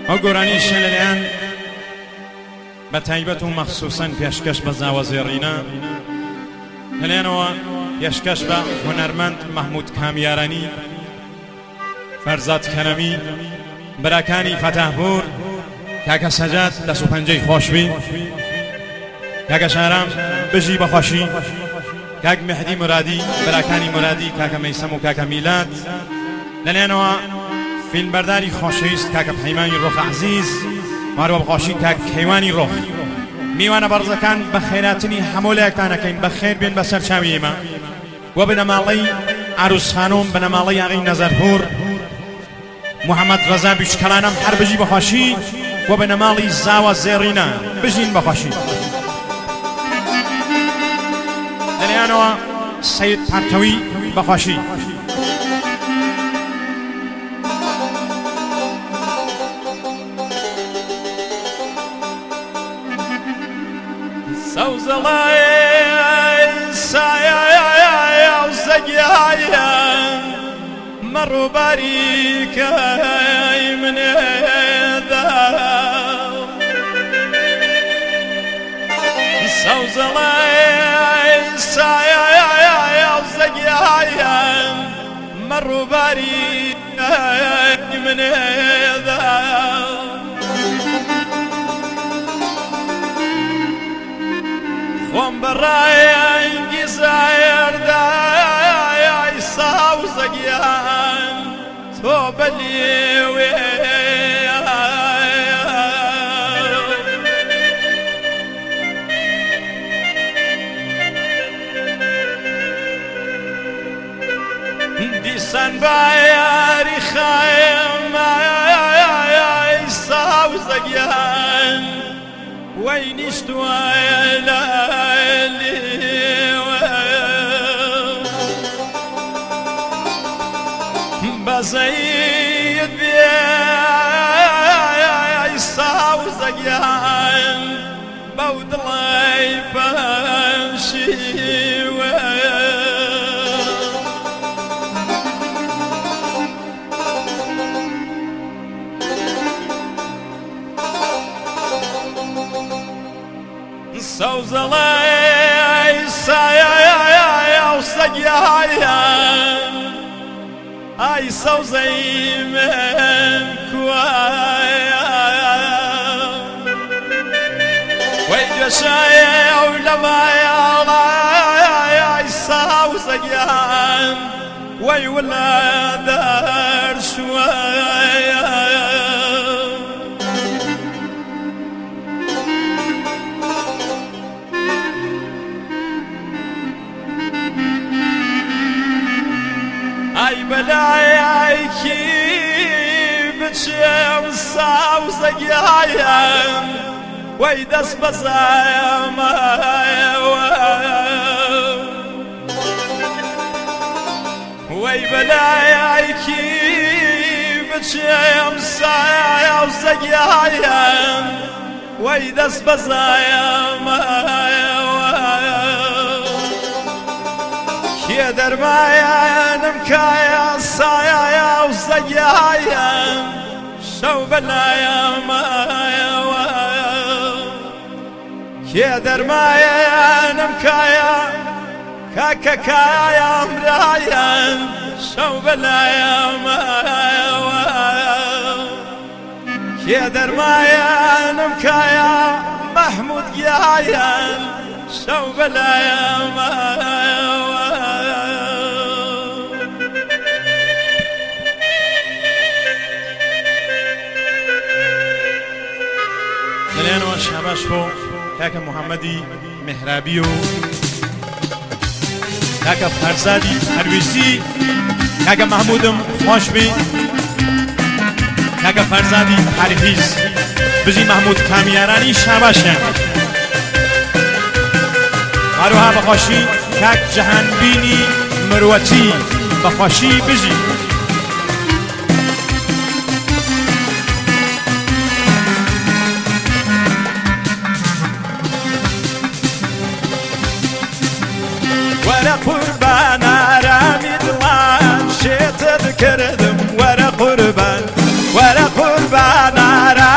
ئەو گۆرانیشە لەلایەن بە تایبەت و مەخسووسەن پێشکەش بە زاوەزێڕینە لەلایەنەوە پێشکەش بە هونەرمەند مەحموود کامیارانی، فەرزاد کەرەمی، براکانی فەتەحپوور، کاکە سەجاد دەست و پەنجەی خۆشبی، کاکە شارام بژی بەخۆشی، کاک مهدی مرادی، براکانی مرادی، کاکە مەیسەم و کاکە میلاد، لەلایەنەوە فیلمبەرداری خۆشەویست کاکە پەیمانی ڕۆخ عەزیز، ماروە بەخۆشی کاک کەیوانی ڕۆخ. میوانە بەڕزەکان بە خێراتنی هەموو لایەکتانەکەین، بە خێر بێن بەسەر چاوی ئێمە و بنەماڵەی عروس خانۆم، بنەماڵەی ئاغای نەزەرپوور، محەممەد ڕەزا بیچکەڵانم هەر بژی بەخۆشی و بنەماڵی زاوە زێڕینە بژین بەخۆشی. لەلایەنەوە سەید پارتەوی بەخۆشی. سوزڵای سایە و زەگیایە مەڕووباریکەی منێدا، سوزڵای سایە و زەگیایە مەڕووباریکەی منێدا، خۆم بەڕایەنگی زایردای ساوزەگیان تۆ بەلێوێ دیسان بایاری خایمای ساوزەگیان وەی نیشتوایە لەلێوە بەزەید بێ ساوزەگیان بەو دڵی پەشیوە سوزڵای سایە و سەگیایە ئای سەوزەی من کوایە وەی گوێشایە و لەمایاڵای ساوزەگیان وەی وڵا دەرشوایە ئای بەلایەکی بچێم ساوزەگیایەم وەی دەست بەزایەمایەوە وەی بەلایەکی بچێم ساوزەگیایەم وەی دەست بەزایەمایەوە کێ دەرمایانم کایە سایە و زەگیایەم شەو بەلایەمایەوە کێ دەرمایانم کایە کاکە کایە ئەمرایەم شەو بەلایەمایەوە کێ دەرمایانم کایە مەحموود گیایەم شەو بەلایەمایەوە لەلایەنەوە شاباش بۆ کاکە محەممەدی مهرابی و کاکە فەرزادی هەرویستی، کاکە مەحموودم خۆشبی، کاکە فەرزادی هەرهیز بژی مەحموود کامیارانی شاباشیان، هەروەها بەخۆشی کاک جەهانبینی مرۆتی بەخۆشی بژی. وەرە قوربان ئارامی دڵان شێتت کردم وەرە قوربان وەرە قوربان ئارام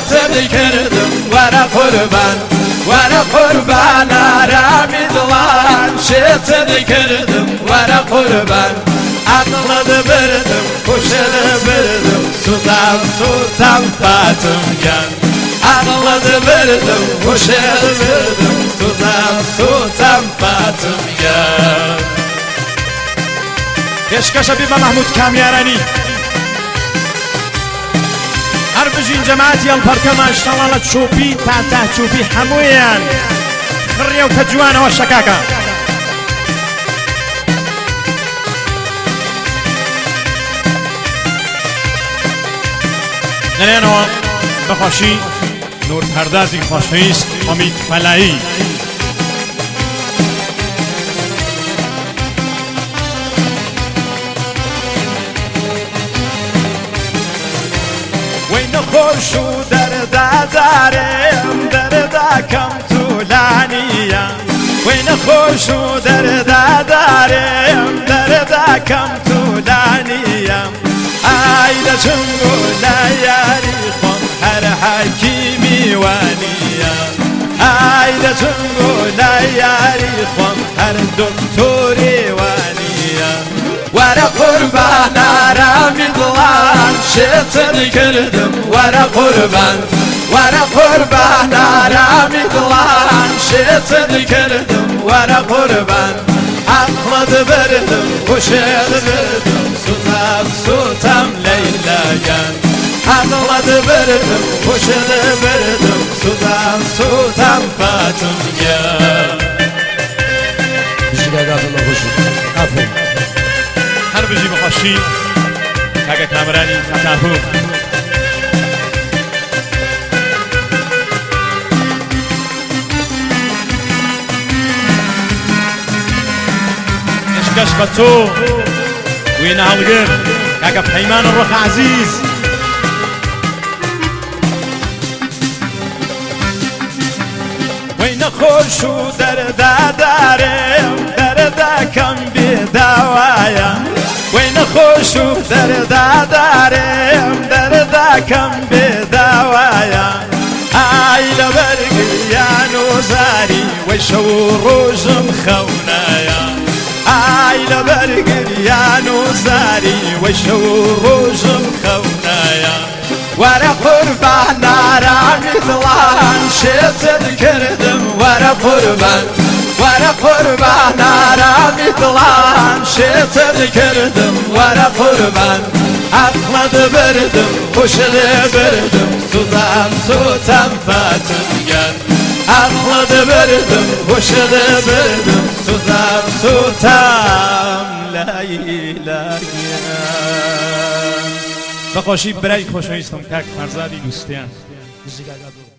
شێتت کردم وەرە قوربان ئارامی دڵان شێتت کردم وەرە قوربان عەقڵت بردم هوشت بردم سوتام فاتم گیان عەقڵت بردم هوشت بردم سوتام فاتم گیان پێشکەشە بی بە مەحموود کامیارانی هەر بژین جەماعەتی هەڵپەرکەمان شەڵەڵە چوپی تا چوپی هەموویان خڕیە و کە جوانەوە شەکاکە لەلێنەوە بەخۆشی نور پەردازی خۆشەویست حەمید فەلایی خۆش و دەردادارم دەرداکەم توولانیە وەی نەخۆش و دەردادارم دەرداکەم توولانیە ئای دەچنگ و لە یاری خۆم هەر حەکیمی وانیە ئای دەچنگ و لە یاری خۆم هەر دکتۆری وانیە وەرە قوربان ئارامی دڵان شێتت کردم وەرە قوربان ئارامی دڵان شێتت کردم وەرە قوربان عەقڵت بردم هوشت بردم سوتام لەیلەگەن عەقڵت بردم هوشت بردم سوتام فاتم گیان هەر بژی بەخۆشی کاگە کامرانی تەتاهو پێشکەش بە تۆ وینە هەڵگر کاگە پەیمان ڕۆخ عەزیز وەی نەخۆش و دەردادارم دەرداکەم بێداوایە وەی نەخۆش و دەردادارم دەرداکەم بێداوایە ئای لەبەر گریان و زاری وەی شەو و ڕۆژم خەونایە ئای لەبەر گریان و زاری وەی شەو و ڕۆژم خەونایە وەرە قوربان ئارامی دڵان شێتت کردم وەرە قوربان ئارامی دڵان شێتت کردم وەرە قوربان عەقڵت بردم هوشت بردم سوتام فاتم گیان عەقڵت بردم هوشت بردم سوتام لەیلەگیان بەخۆشی برای خۆشەویستم کاک فەرزادی دووستیان